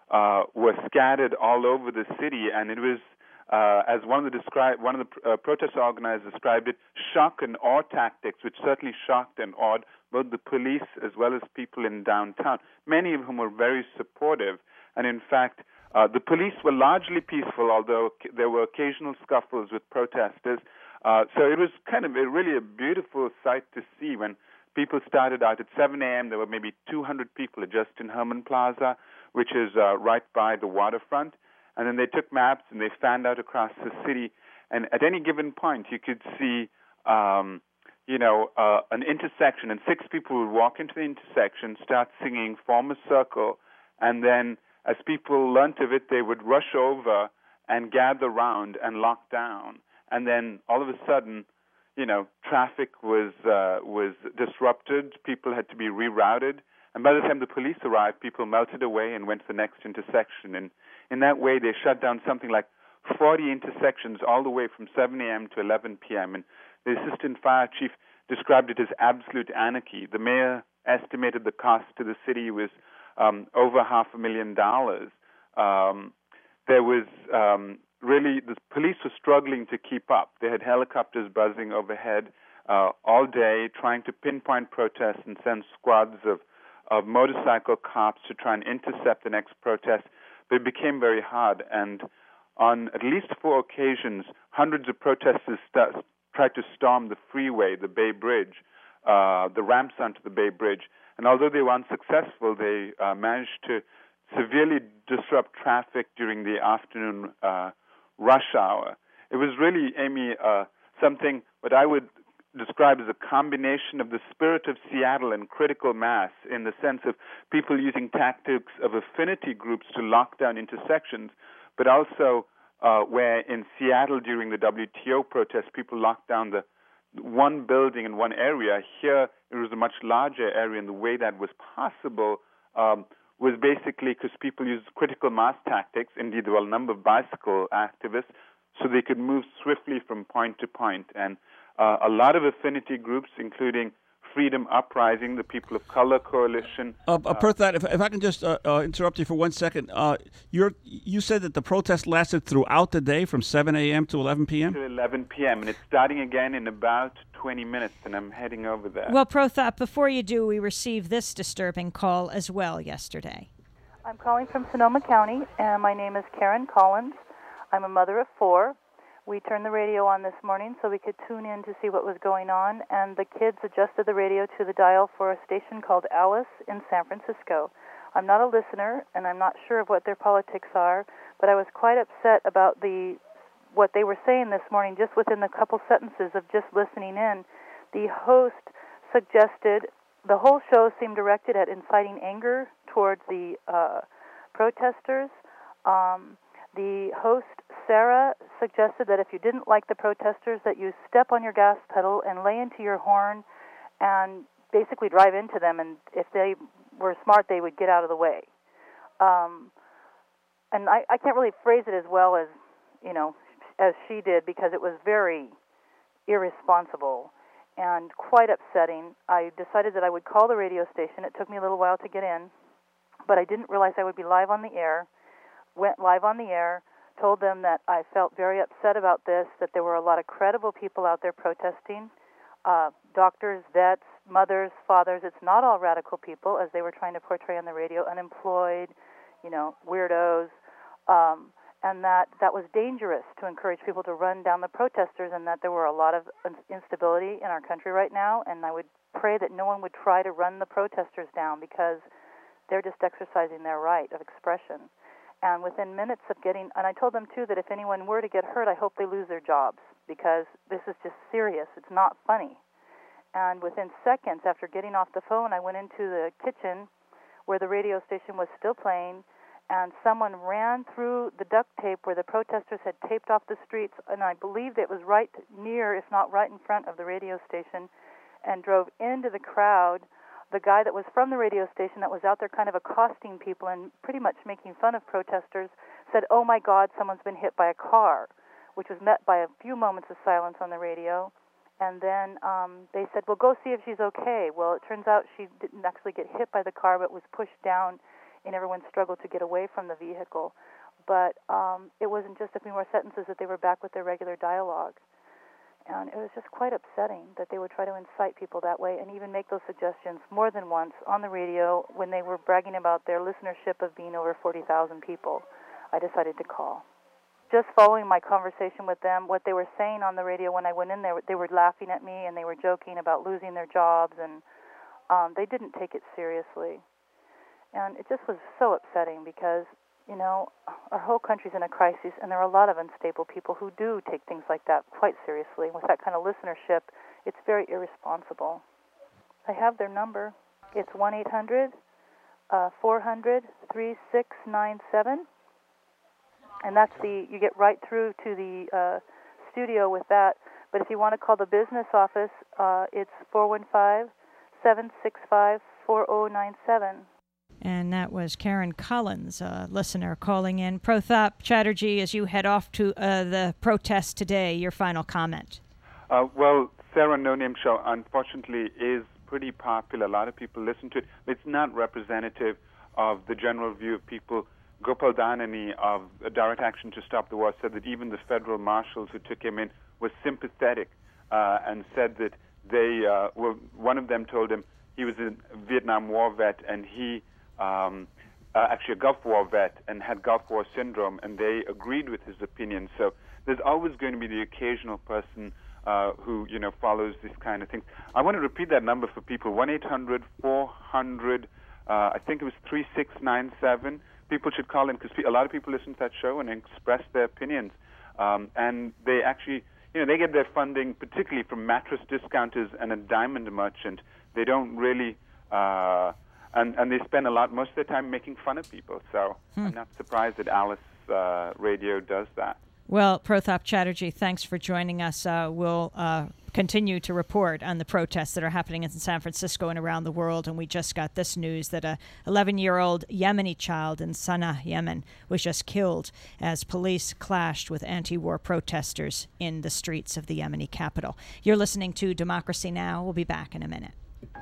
Speaker 7: uh, were scattered all over the city, and it was, uh, as one of the describe one of the uh, protest organizers described it, shock and awe tactics, which certainly shocked and awed both the police as well as people in downtown, many of whom were very supportive. And in fact, uh, the police were largely peaceful, although there were occasional scuffles with protesters. Uh, so it was kind of a, really a beautiful sight to see when people started out at seven a.m. There were maybe two hundred people just in Herman Plaza, which is uh, right by the waterfront. And then they took maps and they fanned out across the city. And at any given point, you could see, um, you know, uh, an intersection, and six people would walk into the intersection, start singing, form a circle, and then as people learnt of it, they would rush over and gather round and lock down. And then all of a sudden, you know, traffic was uh, was disrupted. People had to be rerouted. And by the time the police arrived, people melted away and went to the next intersection. And in that way, they shut down something like forty intersections all the way from seven a.m. to eleven p.m. And the assistant fire chief described it as absolute anarchy. The mayor estimated the cost to the city was um, over half a million dollars. Um, there was um, really, the police were struggling to keep up. They had helicopters buzzing overhead uh, all day, trying to pinpoint protests and send squads of, of motorcycle cops to try and intercept the next protest. But it became very hard. And on at least four occasions, hundreds of protesters st- tried to storm the freeway, the Bay Bridge, uh, the ramps onto the Bay Bridge. And although they were unsuccessful, they uh, managed to severely disrupt traffic during the afternoon uh, rush hour. It was really, Amy, uh, something what I would describe as a combination of the spirit of Seattle and critical mass, in the sense of people using tactics of affinity groups to lock down intersections, but also uh, where in Seattle during the W T O protests, people locked down the one building in one area. Here, it was a much larger area, and the way that was possible um, was basically because people used critical mass tactics. Indeed, there were a number of bicycle activists, so they could move swiftly from point to point. And uh, a lot of affinity groups, including Freedom Uprising, the People of Color Coalition.
Speaker 4: Uh, uh, Prithad, if, if I can just uh, uh, interrupt you for one second. Uh, you're, you said that the protest lasted throughout the day from seven a.m. to eleven p.m.?
Speaker 7: To eleven p.m., and it's starting again in about twenty minutes, and I'm heading over there.
Speaker 1: Well, Prithad, before you do, we received this disturbing call as well yesterday.
Speaker 9: I'm calling from Sonoma County, and my name is Karen Collins. I'm a mother of four. We turned the radio on this morning so we could tune in to see what was going on, and the kids adjusted the radio to the dial for a station called Alice in San Francisco. I'm not a listener, and I'm not sure of what their politics are, but I was quite upset about the what they were saying this morning just within the couple sentences of just listening in. The host suggested, the whole show seemed directed at inciting anger towards the uh, protesters. Um, the host, Sarah, suggested that if you didn't like the protesters, that you step on your gas pedal and lay into your horn and basically drive into them, and if they were smart, they would get out of the way. Um, and I, I can't really phrase it as well as, you know, as she did, because it was very irresponsible and quite upsetting. I decided that I would call the radio station. It took me a little while to get in, but I didn't realize I would be live on the air. Went live on the air, told them that I felt very upset about this, that there were a lot of credible people out there protesting, uh, doctors, vets, mothers, fathers. It's not all radical people, as they were trying to portray on the radio, unemployed, you know, weirdos, um, and that that was dangerous to encourage people to run down the protesters, and that there were a lot of instability in our country right now, and I would pray that no one would try to run the protesters down, because they're just exercising their right of expression. And within minutes of getting, and I told them too that if anyone were to get hurt, I hope they lose their jobs, because this is just serious. It's not funny. And within seconds after getting off the phone, I went into the kitchen where the radio station was still playing, and someone ran through the duct tape where the protesters had taped off the streets, and I believed it was right near, if not right in front of the radio station, and drove into the crowd. The guy that was from the radio station that was out there kind of accosting people and pretty much making fun of protesters said, "Oh my God, someone's been hit by a car," which was met by a few moments of silence on the radio. And then um, they said, "Well, go see if she's okay." Well, it turns out she didn't actually get hit by the car, but was pushed down and everyone struggled to get away from the vehicle. But um, it wasn't just a few more sentences that they were back with their regular dialogue. And it was just quite upsetting that they would try to incite people that way and even make those suggestions more than once on the radio when they were bragging about their listenership of being over forty thousand people. I decided to call. Just following my conversation with them, what they were saying on the radio when I went in there, they were laughing at me and they were joking about losing their jobs, and um, they didn't take it seriously. And it just was so upsetting because, you know, our whole country's in a crisis, and there are a lot of unstable people who do take things like that quite seriously. With that kind of listenership, it's very irresponsible. I have their number. It's one eight hundred, four hundred, three six nine seven. And that's the, you get right through to the uh, studio with that. But if you want to call the business office, uh, it's four one five, seven six five, four zero nine seven.
Speaker 1: And that was Karen Collins, a listener calling in. Prothap Chatterjee, as you head off to uh, the protest today, your final comment.
Speaker 7: Uh, well, Sarah No Name Show, unfortunately, is pretty popular. A lot of people listen to it. It's not representative of the general view of people. Gopal Dhanani of Direct Action to Stop the War said that even the federal marshals who took him in were sympathetic uh, and said that they, uh, well, one of them told him he was a Vietnam War vet and he, um, uh, actually a Gulf War vet and had Gulf War syndrome, and they agreed with his opinion. So there's always going to be the occasional person uh, who, you know, follows this kind of thing. I want to repeat that number for people, one eight hundred, four hundred, uh, I think it was three six nine seven. People should call in because a lot of people listen to that show and express their opinions. Um, and they actually, you know, they get their funding particularly from mattress discounters and a diamond merchant. They don't really, uh, and, and they spend a lot, most of their time making fun of people. So hmm. I'm not surprised that Alice uh, Radio does that.
Speaker 1: Well, Prothap Chatterjee, thanks for joining us. Uh, we'll uh, continue to report on the protests that are happening in San Francisco and around the world. And we just got this news that a eleven-year-old Yemeni child in Sana'a, Yemen, was just killed as police clashed with anti-war protesters in the streets of the Yemeni capital. You're listening to Democracy Now! We'll be back in a minute.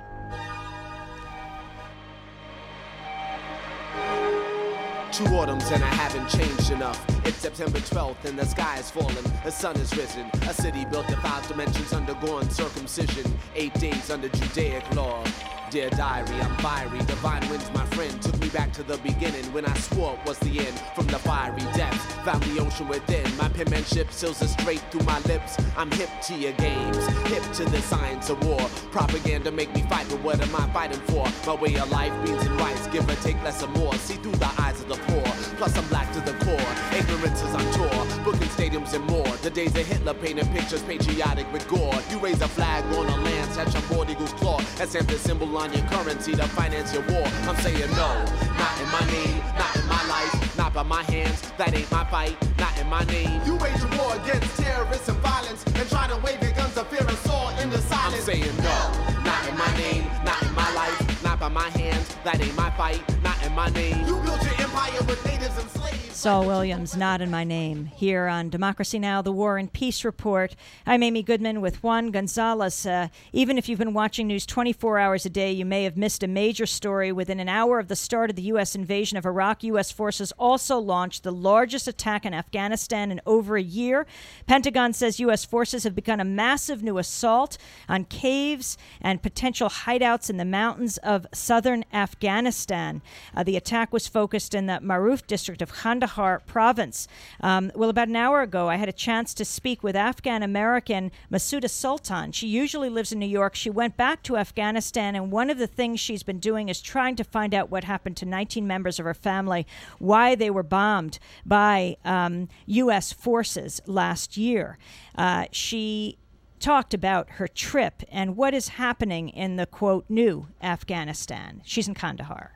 Speaker 6: Two autumns and I haven't changed enough. It's September twelfth and the sky is falling, the sun is risen. A city built to five dimensions undergoing circumcision. Eight days under Judaic law. Dear diary, I'm fiery. Divine winds, my friend, took me back to the beginning when I swore it was the end. From the fiery depths, found the ocean within. My penmanship seals it straight through my lips. I'm hip to your games, hip to the science of war. Propaganda make me fight, but what am I fighting for? My way of life, beans and rice, give or take less or more. See through the eyes of the poor, plus I'm black to the core. Ignorance is on tour, booking stadiums and more. The days of Hitler painting pictures patriotic with gore. You raise a flag on a land, touch a bald eagle's claw. That's the symbol on your currency to finance your war. I'm saying no, not in my name, not in my life, not by my hands. That ain't my fight, not in my name. You wage a war against terrorists and violence and try to wave your guns of fear and sword in the silence. I'm saying no, not in my name, not in my life, not by my hands. That ain't my fight, not in my name. You built your empire with natives and slaves.
Speaker 1: Saul Williams, Not in My Name, here on Democracy Now!, the War and Peace Report. I'm Amy Goodman with Juan Gonzalez. Uh, even if you've been watching news twenty-four hours a day, you may have missed a major story. Within an hour of the start of the U S invasion of Iraq, U S forces also launched the largest attack in Afghanistan in over a year. Pentagon says U S forces have begun a massive new assault on caves and potential hideouts in the mountains of southern Afghanistan. Uh, the attack was focused in the Maruf district of Kandahar province. Um, well, about an hour ago, I had a chance to speak with Afghan-American Masuda Sultan. She usually lives in New York. She went back to Afghanistan, and one of the things she's been doing is trying to find out what happened to nineteen members of her family, why they were bombed by um, U S forces last year. Uh, she talked about her trip and what is happening in the, quote, new Afghanistan. She's in Kandahar.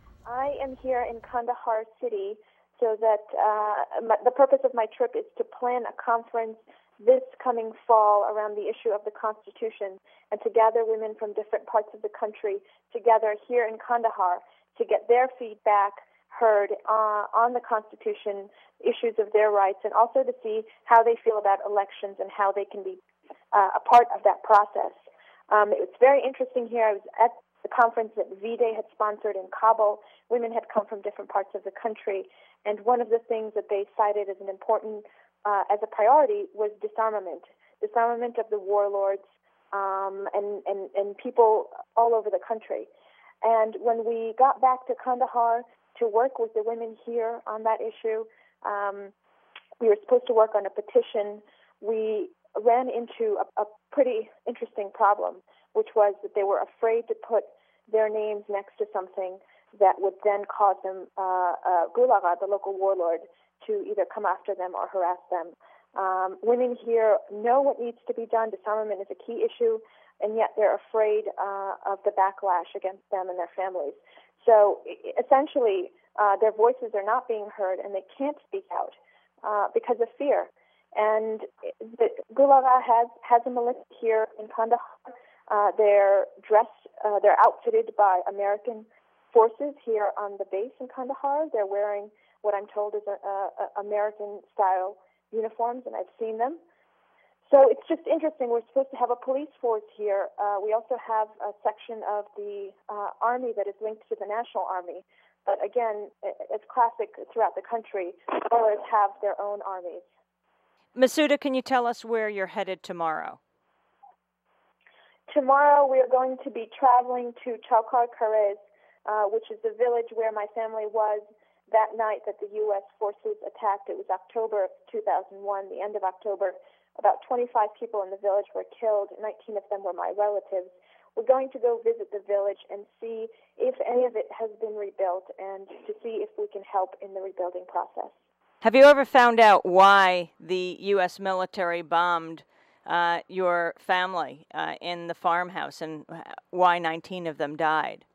Speaker 22: I am here in Kandahar city. So that uh, my, the purpose of my trip is to plan a conference this coming fall around the issue of the Constitution and to gather women from different parts of the country together here in Kandahar to get their feedback heard uh, on the Constitution, issues of their rights, and also to see how they feel about elections and how they can be uh, a part of that process. Um, it was very interesting here. I was at
Speaker 11: the conference that V-Day had sponsored in Kabul. Women had come from different parts of the country, and one of the things that they cited as an important, uh, as a priority, was disarmament, disarmament of the warlords um, and, and, and people all over the country. And when we got back to Kandahar to work with the women here on that issue, um, we were supposed to work on a petition. We ran into a, a pretty interesting problem, which was that they were afraid to put their names next to something that would then cause them, uh, uh, Gulaga, the local warlord, to either come after them or harass them. Um, women here know what needs to be done. Disarmament is a key issue, and yet they're afraid uh, of the backlash against them and their families. So essentially, uh, their voices are not being heard, and they can't speak out uh, because of fear. And the Gulaga has, has a militia here in Kandahar. Uh, they're dressed, uh, they're outfitted by American forces here on the base in Kandahar. They're wearing what I'm told is a, a, a American-style uniforms, and I've seen them. So it's just interesting. We're supposed to have a police force here. Uh, we also have a section of the uh, army that is linked to the National Army. But again, it's classic throughout the country. Scholars have their own armies.
Speaker 1: Masuda, can you tell us where you're headed tomorrow?
Speaker 11: Tomorrow we are going to be traveling to Chaukar Karez, uh, which is the village where my family was that night that the U S forces attacked. It was October of two thousand one, the end of October. About twenty-five people in the village were killed. nineteen of them were my relatives. We're going to go visit the village and see if any of it has been rebuilt and to see if we can help in the rebuilding process.
Speaker 1: Have you ever found out why the U S military bombed uh, your family uh, in the farmhouse and why nineteen of them died?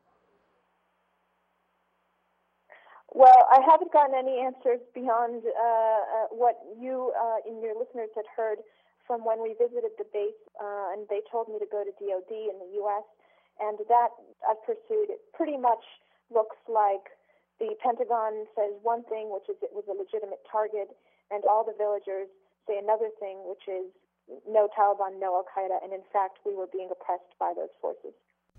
Speaker 11: Well, I haven't gotten any answers beyond uh, uh, what you uh, and your listeners had heard from when we visited the base, uh, and they told me to go to D O D in the U S, and that I've pursued. It pretty much looks like the Pentagon says one thing, which is it was a legitimate target, and all the villagers say another thing, which is no Taliban, no Al-Qaeda, and in fact, we were being oppressed by those forces.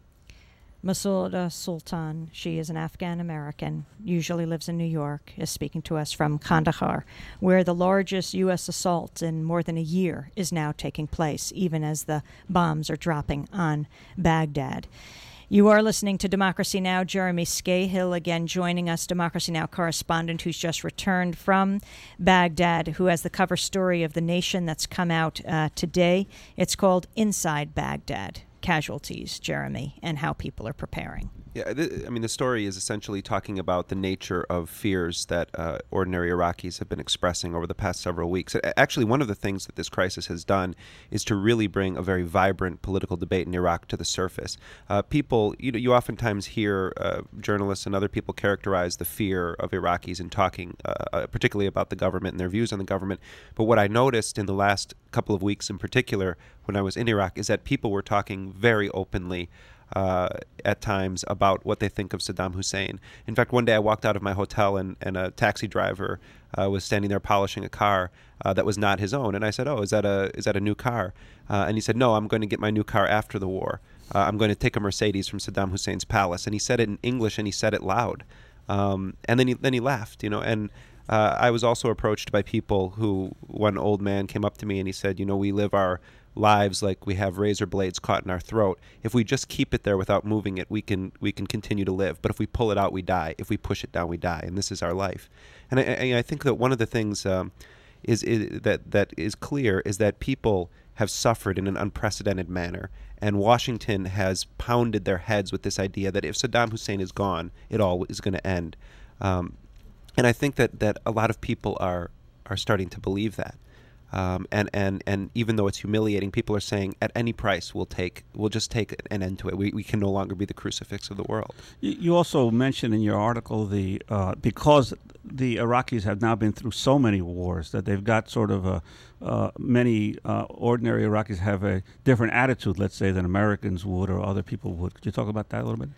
Speaker 1: Masuda Sultan, she is an Afghan-American, usually lives in New York, is speaking to us from Kandahar, where the largest U S assault in more than a year is now taking place, even as the bombs are dropping on Baghdad. You are listening to Democracy Now! Jeremy Scahill again joining us, Democracy Now! Correspondent who's just returned from Baghdad, who has the cover story of The Nation that's come out uh, today. It's called Inside Baghdad. Casualties, Jeremy, and how people are preparing.
Speaker 12: Yeah, th- I mean, the story is essentially talking about the nature of fears that uh, ordinary Iraqis have been expressing over the past several weeks. Actually, one of the things that this crisis has done is to really bring a very vibrant political debate in Iraq to the surface. Uh, people, you know, you oftentimes hear uh, journalists and other people characterize the fear of Iraqis in talking uh, uh, particularly about the government and their views on the government. But what I noticed in the last couple of weeks in particular when I was in Iraq is that people were talking very openly Uh, at times about what they think of Saddam Hussein. In fact, one day I walked out of my hotel and, and a taxi driver uh, was standing there polishing a car uh, that was not his own. And I said, oh, is that a is that a new car? Uh, and he said, no, I'm going to get my new car after the war. Uh, I'm going to take a Mercedes from Saddam Hussein's palace. And he said it in English and he said it loud. Um, and then he then he laughed, you know. And uh, I was also approached by people who, one old man came up to me and he said, you know, we live our lives like we have razor blades caught in our throat. If we just keep it there without moving it, we can we can continue to live. But if we pull it out, we die. If we push it down, we die. And this is our life. And I, I think that one of the things um, is, is that that is clear is that people have suffered in an unprecedented manner. And Washington has pounded their heads with this idea that if Saddam Hussein is gone, it all is going to end. Um, and I think that, that a lot of people are are starting to believe that. Um, and, and, and even though it's humiliating, people are saying at any price we'll take we'll just take an end to it. We we can no longer be the crucifix of the world.
Speaker 4: You also mentioned in your article the uh, because the Iraqis have now been through so many wars that they've got sort of a uh, many uh, ordinary Iraqis have a different attitude, let's say, than Americans would or other people would. Could you talk about that a little bit?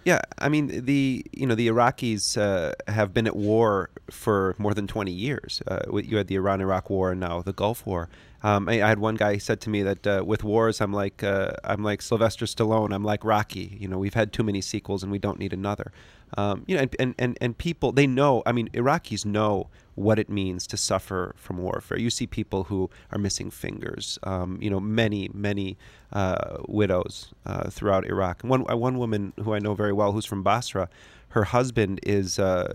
Speaker 12: Yeah, I mean the you know the Iraqis uh, have been at war for more than twenty years. Uh, you had the Iran-Iraq War and now the Gulf War. Um, I, I had one guy who said to me that uh, with wars, I'm like uh, I'm like Sylvester Stallone. I'm like Rocky. You know, we've had too many sequels and we don't need another. Um, you know, and, and, and, and people, they know, I mean, Iraqis know what it means to suffer from warfare. You see people who are missing fingers, um, you know, many, many uh, widows uh, throughout Iraq. One, uh, one woman who I know very well who's from Basra, her husband is, uh,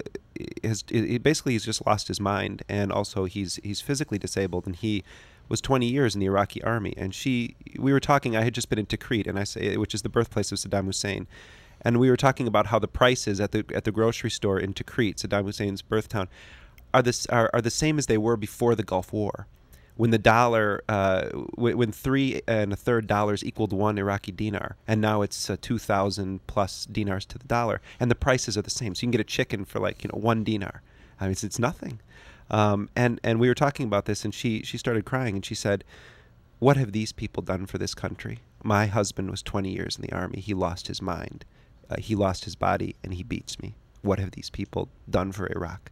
Speaker 12: is he basically he's just lost his mind, and also he's he's physically disabled, and he was twenty years in the Iraqi army. And she, we were talking, I had just been in Tikrit, and I say, which is the birthplace of Saddam Hussein. And we were talking about how the prices at the at the grocery store in Tikrit, Saddam Hussein's birth town, are this are, are the same as they were before the Gulf War, when the dollar, uh, w- when three and a third dollars equaled one Iraqi dinar, and now it's uh, two thousand plus dinars to the dollar, and the prices are the same. So you can get a chicken for like you know one dinar. I mean, it's, it's nothing. Um, and and we were talking about this, and she she started crying, and she said, "What have these people done for this country? My husband was twenty years in the army. He lost his mind. Uh, he lost his body, and he beats me. What have these people done for Iraq?"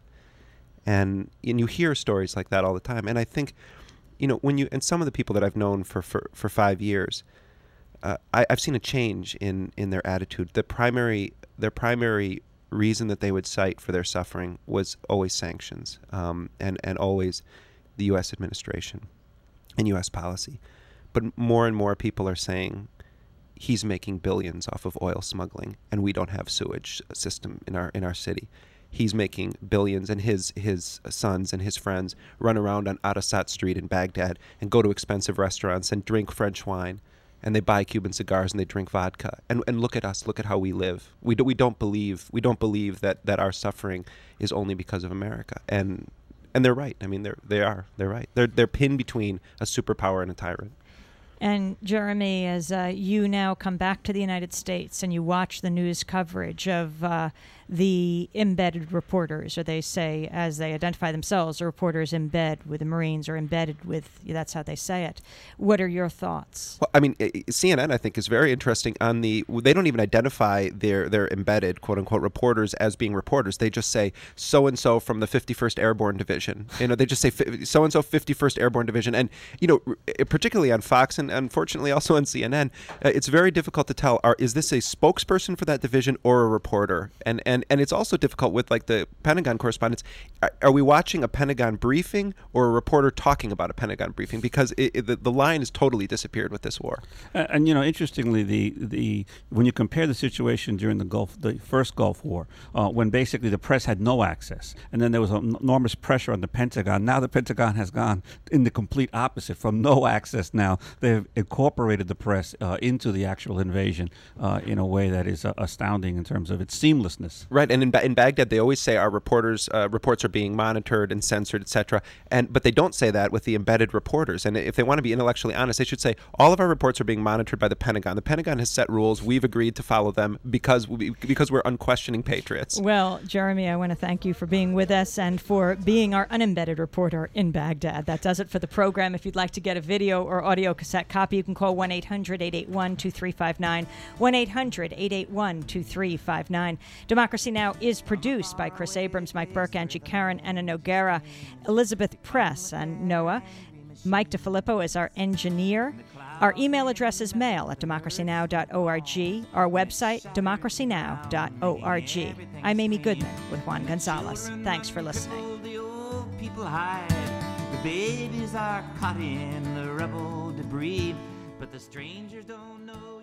Speaker 12: And and you hear stories like that all the time. And I think, you know, when you and some of the people that I've known for for, for five years, uh, I, I've seen a change in, in their attitude. The primary their primary reason that they would cite for their suffering was always sanctions, um, and and always the U S administration and U S policy. But more and more people are saying, he's making billions off of oil smuggling, and we don't have sewage system in our in our city. He's making billions, and his his sons and his friends run around on Arasat Street in Baghdad and go to expensive restaurants and drink French wine, and they buy Cuban cigars and they drink vodka. And and look at us, look at how we live. We do, we don't believe we don't believe that, that our suffering is only because of America. And and they're right. I mean, they're they are they're right. They're they're pinned between a superpower and a tyrant.
Speaker 1: And Jeremy, as uh, you now come back to the United States and you watch the news coverage of uh, the embedded reporters, or they say, as they identify themselves, the reporters in bed with the Marines or embedded with, that's how they say it. What are your thoughts?
Speaker 12: Well, I mean, C N N, I think, is very interesting on the, they don't even identify their, their embedded, quote unquote, reporters as being reporters. They just say, so-and-so from the fifty-first Airborne Division. You know, they just say, so-and-so fifty-first Airborne Division. And, you know, particularly on Fox and unfortunately also on C N N, uh, it's very difficult to tell, are, is this a spokesperson for that division or a reporter? And, and, and it's also difficult with, like, the Pentagon correspondents. Are, are we watching a Pentagon briefing or a reporter talking about a Pentagon briefing? Because it, it, the, the line has totally disappeared with this war.
Speaker 4: And, and you know, interestingly, the, the when you compare the situation during the Gulf, the first Gulf War, uh, when basically the press had no access, and then there was an enormous pressure on the Pentagon. Now the Pentagon has gone in the complete opposite. From no access now, they've incorporated the press uh, into the actual invasion uh, in a way that is uh, astounding in terms of its seamlessness.
Speaker 12: Right, and in, ba- in Baghdad, they always say our reporters uh, reports are being monitored and censored, et cetera. And but they don't say that with the embedded reporters. And if they want to be intellectually honest, they should say all of our reports are being monitored by the Pentagon. The Pentagon has set rules. We've agreed to follow them because we, because we're unquestioning patriots.
Speaker 1: Well, Jeremy, I want to thank you for being with us and for being our unembedded reporter in Baghdad. That does it for the program. If you'd like to get a video or audio cassette copy, you can call one eight hundred eight eight one two three five nine, one eight hundred eight eight one two three five nine. Democracy Now! Is produced by Chris Abrams, Mike Burke, Angie Karen, Anna Noguera, Elizabeth Press, and Noah. Mike DeFilippo is our engineer. Our email address is mail at democracy now dot org. Our website, democracy now dot org. I'm Amy Goodman with Juan Gonzalez. Thanks for listening.
Speaker 8: The old people hide. The babies are caught in the rubble debris, but the strangers don't know.